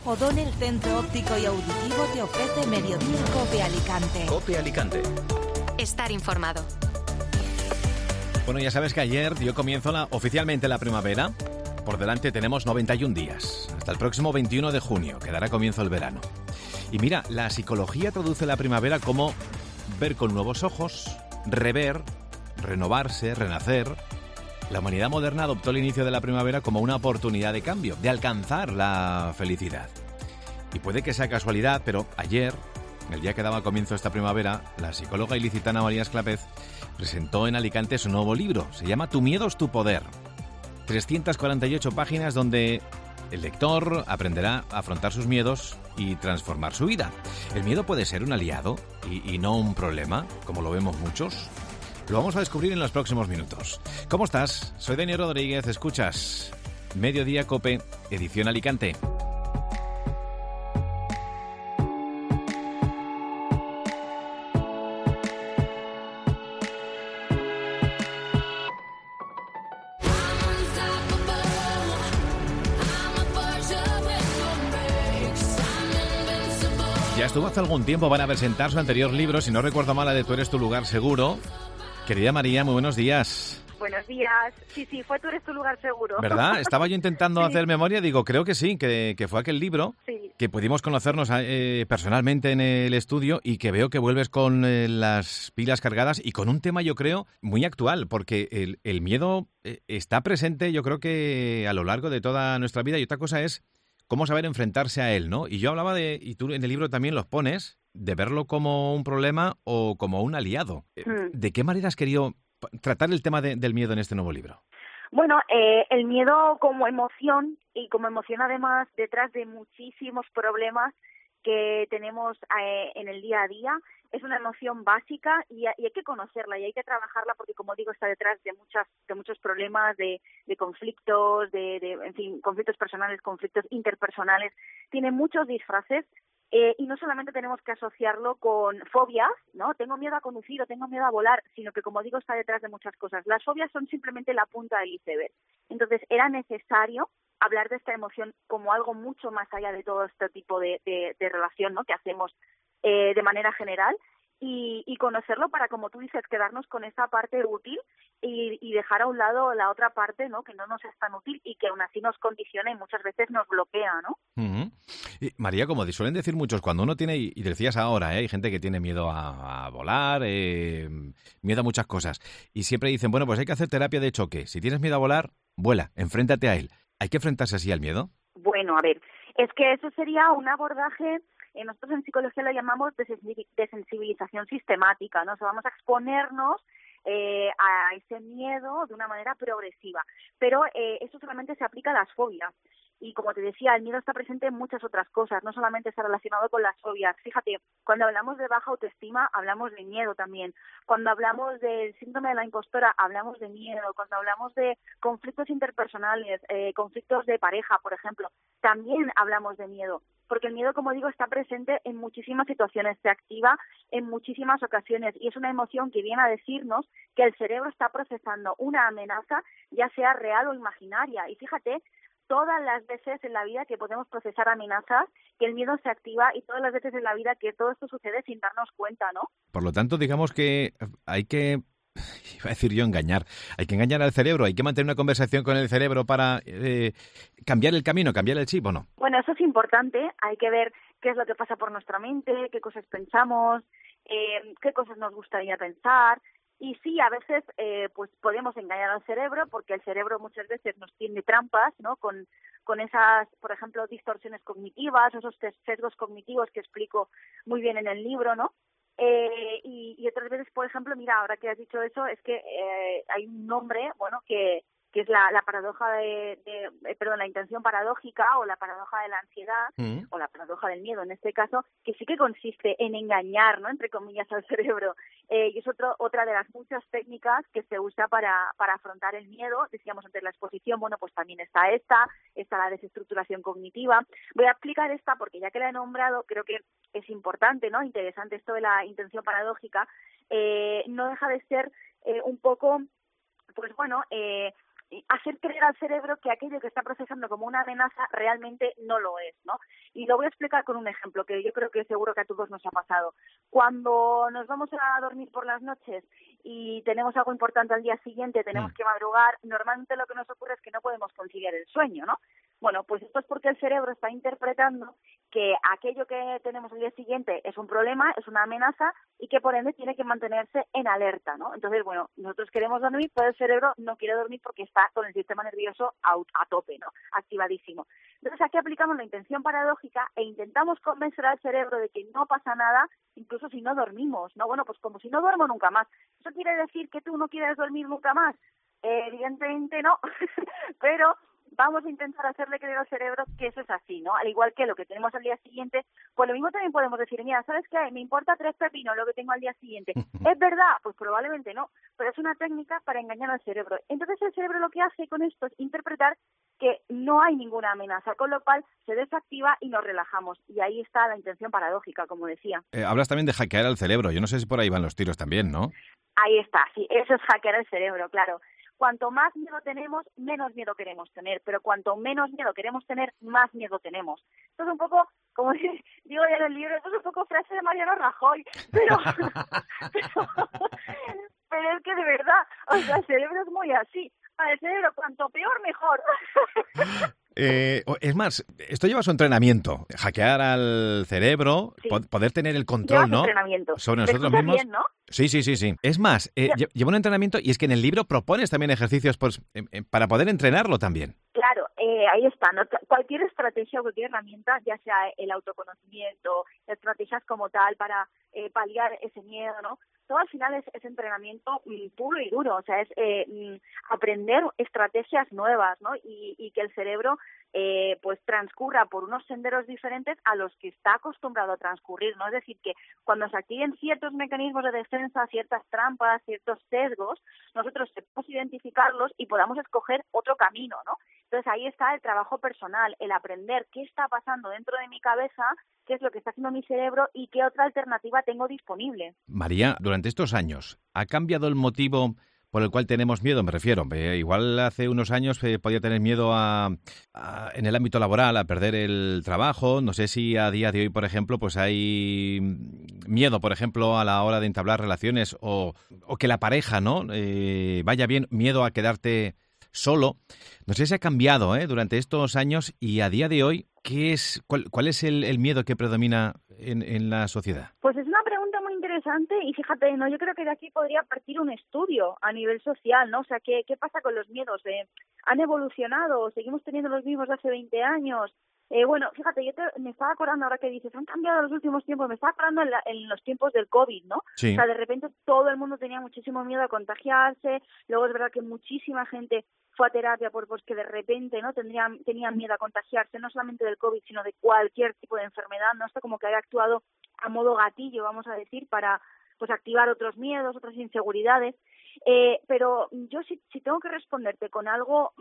O'Donnell Centro Óptico y Auditivo te ofrece Mediodía COPE Alicante. COPE Alicante. Estar informado. Bueno, ya sabes que ayer dio comienzo oficialmente la primavera. Por delante tenemos 91 días. Hasta el próximo 21 de junio, que dará comienzo el verano. Y mira, la psicología traduce la primavera como ver con nuevos ojos, rever, renovarse, renacer. La humanidad moderna adoptó el inicio de la primavera como una oportunidad de cambio, de alcanzar la felicidad. Y puede que sea casualidad, pero ayer, el día que daba comienzo esta primavera, la psicóloga ilicitana María Esclapez presentó en Alicante su nuevo libro. Se llama Tu miedo es tu poder. 348 páginas donde el lector aprenderá a afrontar sus miedos y transformar su vida. El miedo puede ser un aliado y no un problema, como lo vemos muchos. Lo vamos a descubrir en los próximos minutos. ¿Cómo estás? Soy Daniel Rodríguez, escuchas Mediodía COPE, edición Alicante. Ya estuvo hace algún tiempo para presentar su anterior libro, si no recuerdo mal, la de Tú eres tu lugar seguro. Querida María, muy buenos días. Buenos días. Sí, fue Tú eres tu lugar seguro. ¿Verdad? Estaba yo intentando hacer memoria, digo, creo que sí, que fue aquel libro, que pudimos conocernos personalmente en el estudio y que veo que vuelves con las pilas cargadas y con un tema, yo creo, muy actual, porque el miedo está presente, yo creo que a lo largo de toda nuestra vida, y otra cosa es cómo saber enfrentarse a él, ¿no? Y yo hablaba y tú en el libro también los pones, de verlo como un problema o como un aliado. ¿De qué manera has querido tratar el tema del miedo en este nuevo libro? Bueno, el miedo como emoción, y como emoción además detrás de muchísimos problemas que tenemos en el día a día, es una emoción básica y hay que conocerla y hay que trabajarla porque, como digo, está detrás de muchos problemas, de conflictos, en fin, conflictos personales, conflictos interpersonales. Tiene muchos disfraces. Y no solamente tenemos que asociarlo con fobias, ¿no? Tengo miedo a conducir o tengo miedo a volar, sino que, como digo, está detrás de muchas cosas. Las fobias son simplemente la punta del iceberg. Entonces, era necesario hablar de esta emoción como algo mucho más allá de todo este tipo de relación, ¿no?, que hacemos de manera general, y conocerlo para, como tú dices, quedarnos con esa parte útil y dejar a un lado la otra parte, ¿no?, que no nos es tan útil y que aún así nos condiciona y muchas veces nos bloquea, ¿no? Uh-huh. Y María, como suelen decir muchos, cuando uno tiene, y decías ahora, hay gente que tiene miedo a volar, miedo a muchas cosas, y siempre dicen, bueno, pues hay que hacer terapia de choque. Si tienes miedo a volar, vuela, enfréntate a él. ¿Hay que enfrentarse así al miedo? Bueno, a ver, es que eso sería un abordaje. Nosotros en psicología lo llamamos desensibilización sistemática, ¿no? O sea, vamos a exponernos a ese miedo de una manera progresiva. Pero eso solamente se aplica a las fobias. Y como te decía, el miedo está presente en muchas otras cosas, no solamente está relacionado con las fobias. Fíjate, cuando hablamos de baja autoestima, hablamos de miedo también. Cuando hablamos del síndrome de la impostora, hablamos de miedo. Cuando hablamos de conflictos interpersonales, conflictos de pareja, por ejemplo, también hablamos de miedo. Porque el miedo, como digo, está presente en muchísimas situaciones, se activa en muchísimas ocasiones y es una emoción que viene a decirnos que el cerebro está procesando una amenaza, ya sea real o imaginaria. Y fíjate, todas las veces en la vida que podemos procesar amenazas, que el miedo se activa, y todas las veces en la vida que todo esto sucede sin darnos cuenta, ¿no? Por lo tanto, digamos que hay que, iba a decir yo, hay que engañar al cerebro, hay que mantener una conversación con el cerebro para cambiar el camino, cambiar el chip, ¿o no? Bueno, eso es importante, hay que ver qué es lo que pasa por nuestra mente, qué cosas pensamos, qué cosas nos gustaría pensar. Y sí, a veces pues podemos engañar al cerebro porque el cerebro muchas veces nos tiende trampas, ¿no? Con esas, por ejemplo, distorsiones cognitivas, esos sesgos cognitivos que explico muy bien en el libro, ¿no? Y otras veces, por ejemplo, mira, ahora que has dicho eso, es que hay un nombre, bueno, que es la paradoja la intención paradójica o la paradoja de la ansiedad o la paradoja del miedo en este caso, que sí que consiste en engañar, ¿no?, entre comillas, al cerebro. Y es otra de las muchas técnicas que se usa para afrontar el miedo. Decíamos antes la exposición, bueno, pues también está la desestructuración cognitiva. Voy a explicar esta porque ya que la he nombrado, creo que es importante, ¿no?, interesante esto de la intención paradójica. No deja de ser un poco, pues bueno, hacer creer al cerebro que aquello que está procesando como una amenaza realmente no lo es, ¿no? Y lo voy a explicar con un ejemplo que yo creo que seguro que a todos nos ha pasado. Cuando nos vamos a dormir por las noches y tenemos algo importante al día siguiente, tenemos que madrugar, normalmente lo que nos ocurre es que no podemos conciliar el sueño, ¿no? Bueno, pues esto es porque el cerebro está interpretando que aquello que tenemos al día siguiente es un problema, es una amenaza y que por ende tiene que mantenerse en alerta, ¿no? Entonces, bueno, nosotros queremos dormir, pero el cerebro no quiere dormir porque está con el sistema nervioso a tope, ¿no? Activadísimo. Entonces aquí aplicamos la intención paradójica e intentamos convencer al cerebro de que no pasa nada, incluso si no dormimos, ¿no? Bueno, pues como si no duermo nunca más. ¿Eso quiere decir que tú no quieres dormir nunca más? Evidentemente no, pero vamos a intentar hacerle creer al cerebro que eso es así, ¿no? Al igual que lo que tenemos al día siguiente, pues lo mismo también podemos decir, mira, ¿sabes qué? Me importa 3 pepinos lo que tengo al día siguiente. ¿Es verdad? Pues probablemente no, pero es una técnica para engañar al cerebro. Entonces el cerebro lo que hace con esto es interpretar que no hay ninguna amenaza, con lo cual se desactiva y nos relajamos. Y ahí está la intención paradójica, como decía. Hablas también de hackear al cerebro. Yo no sé si por ahí van los tiros también, ¿no? Ahí está, sí, eso es hackear el cerebro, claro. Cuanto más miedo tenemos, menos miedo queremos tener, pero cuanto menos miedo queremos tener, más miedo tenemos. Esto es un poco, como digo ya en el libro, esto es un poco frase de Mariano Rajoy, pero es que de verdad, o sea, el cerebro es muy así. Para el cerebro, cuanto peor, mejor. Es más, esto lleva su entrenamiento. Hackear al cerebro, sí. Poder tener el control, ¿no? Sobre nosotros mismos. Bien, ¿no? Sí. Es más, lleva un entrenamiento y es que en el libro propones también ejercicios pues, para poder entrenarlo también. Claro, ahí está, ¿no? Cualquier estrategia o cualquier herramienta, ya sea el autoconocimiento, estrategias como tal para paliar ese miedo, ¿no? Todo al final es entrenamiento puro y duro, o sea, es aprender estrategias nuevas, ¿no? Y que el cerebro pues transcurra por unos senderos diferentes a los que está acostumbrado a transcurrir, ¿no? Es decir, que cuando se activen ciertos mecanismos de defensa, ciertas trampas, ciertos sesgos, nosotros podemos identificarlos y podamos escoger otro camino, ¿no? Entonces ahí está el trabajo personal, el aprender qué está pasando dentro de mi cabeza, qué es lo que está haciendo mi cerebro y qué otra alternativa tengo disponible. María, durante estos años, ¿ha cambiado el motivo por el cual tenemos miedo? Me refiero, igual hace unos años podía tener miedo en el ámbito laboral a perder el trabajo. No sé si a día de hoy, por ejemplo, pues hay miedo, por ejemplo, a la hora de entablar relaciones o que la pareja, ¿no? Vaya bien, miedo a quedarte solo. No sé si ha cambiado durante estos años y a día de hoy, ¿cuál es el miedo que predomina en la sociedad? Pues es una pregunta muy interesante y fíjate, no, yo creo que de aquí podría partir un estudio a nivel social, ¿no? O sea, ¿qué pasa con los miedos? ¿Han evolucionado? ¿Seguimos teniendo los mismos de hace 20 años? Bueno, fíjate, me estaba acordando ahora que dices, han cambiado los últimos tiempos, me estaba acordando en los tiempos del COVID, ¿no? Sí. O sea, de repente todo el mundo tenía muchísimo miedo a contagiarse, luego es verdad que muchísima gente fue a terapia pues que de repente no tenían miedo a contagiarse, no solamente del COVID, sino de cualquier tipo de enfermedad, ¿no? Esto como que había actuado a modo gatillo, vamos a decir, para pues activar otros miedos, otras inseguridades. Pero yo si tengo que responderte con algo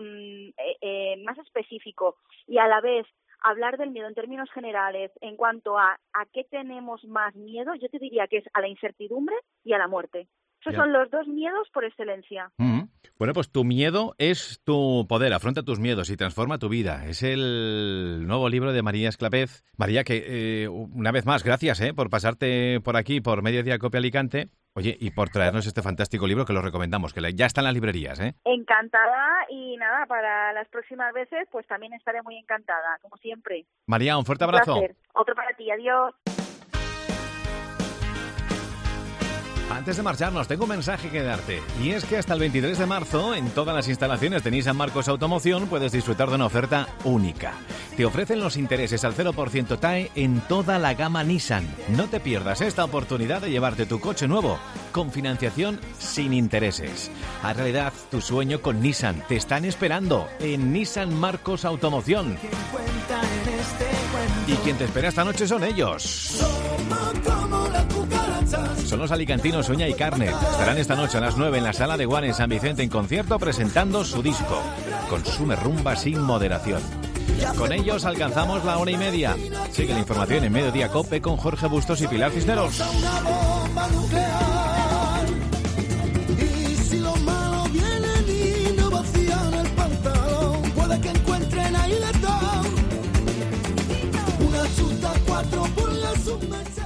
más específico y a la vez hablar del miedo en términos generales en cuanto a qué tenemos más miedo, yo te diría que es a la incertidumbre y a la muerte. Esos son los dos miedos por excelencia. Bueno, pues tu miedo es tu poder. Afronta tus miedos y transforma tu vida. Es el nuevo libro de María Esclapez. María, que una vez más, gracias por pasarte por aquí, por Mediodía Cope Alicante. Oye, y por traernos este fantástico libro que lo recomendamos, que ya está en las librerías, ¿eh? Encantada y nada, para las próximas veces pues también estaré muy encantada, como siempre. María, un fuerte abrazo. Placer. Otro para ti, adiós. Antes de marcharnos, tengo un mensaje que darte. Y es que hasta el 23 de marzo, en todas las instalaciones de Nissan Marcos Automoción, puedes disfrutar de una oferta única. Te ofrecen los intereses al 0% TAE en toda la gama Nissan. No te pierdas esta oportunidad de llevarte tu coche nuevo con financiación sin intereses. Haz realidad tu sueño con Nissan. Te están esperando en Nissan Marcos Automoción. Y quien te espera esta noche son ellos. Son los alicantinos Uña y Carne. Estarán esta noche a las 9 en la Sala de Guan en San Vicente en concierto presentando su disco. Consume rumba sin moderación. Con ellos alcanzamos la 1:30. Sigue la información en Mediodía Cope con Jorge Bustos y Pilar Cisneros. Y si lo malo viene de innovación, resulta 4 por la suma.